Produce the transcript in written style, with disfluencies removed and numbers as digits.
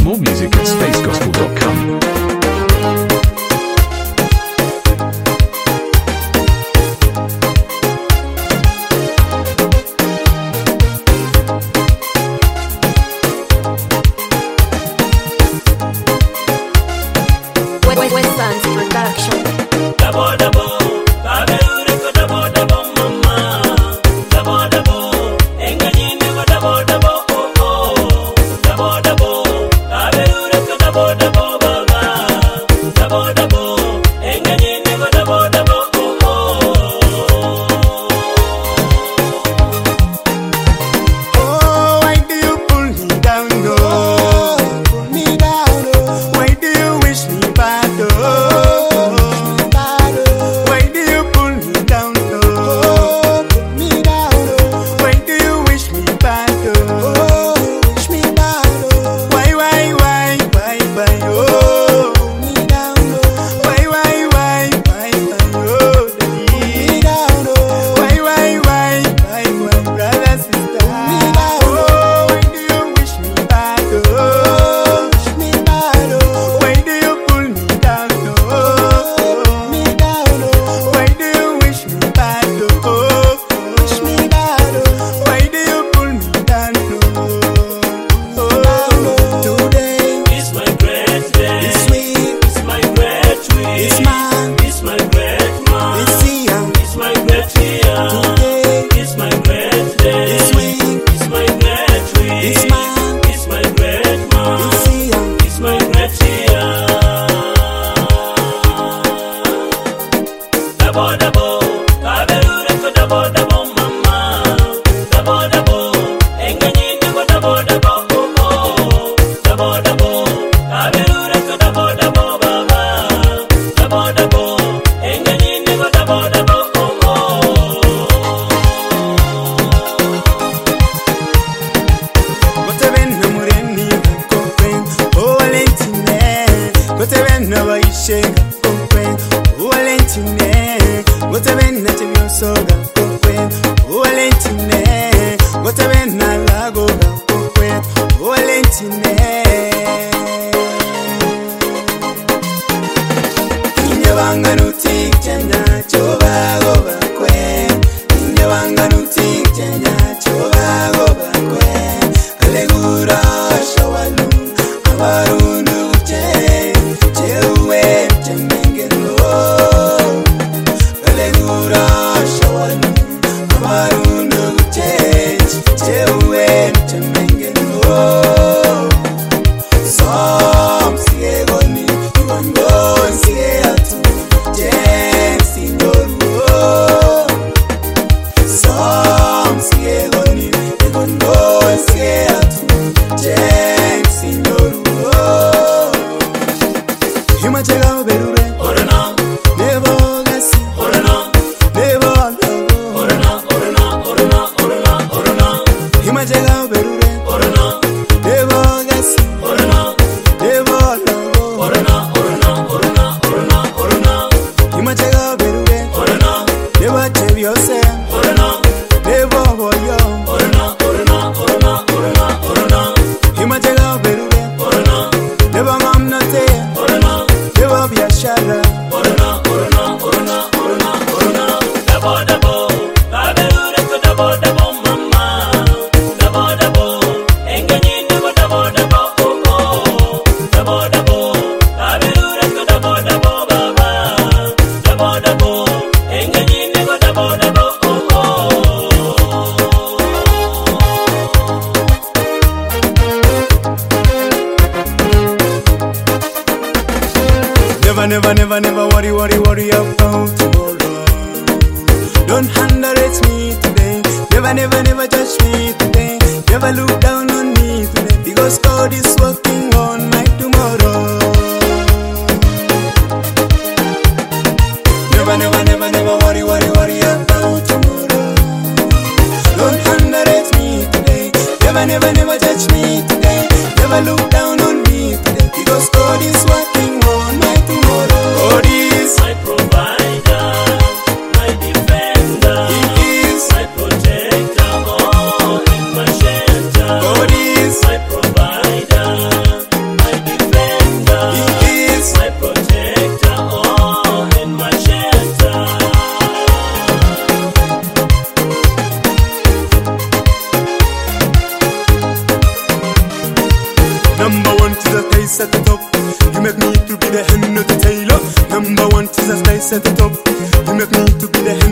More music at spacegospel.com. Never worry about tomorrow. Don't underrate me today. Never judge me today. Never look down on me today, because God is working on my tomorrow. Never worry about tomorrow. Don't underrate me today. Never judge me today. Never look down on me today, because God is working on my tomorrow. God is my provider, my defender. He is my protector, oh, in my shelter. God is my provider, place at the top. You make me to be the hand of the tailor. Number one, Jesus Christ at the top. You make me to be the